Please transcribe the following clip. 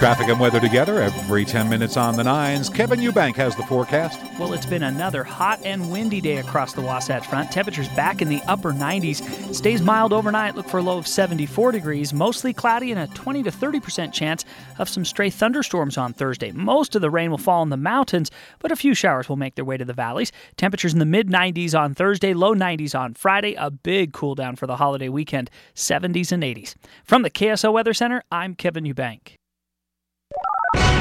Traffic and weather together every 10 minutes on the nines. Kevin Eubank has the forecast. Well, it's been another hot and windy day across the Wasatch Front. Temperatures back in the upper 90s. Stays mild overnight. Look for a low of 74 degrees. Mostly cloudy and a 20 to 30% chance of some stray thunderstorms on Thursday. Most of the rain will fall in the mountains, but a few showers will make their way to the valleys. Temperatures in the mid-90s on Thursday, low 90s on Friday. A big cool down for the holiday weekend, 70s and 80s. From the KSO Weather Center, I'm Kevin Eubank.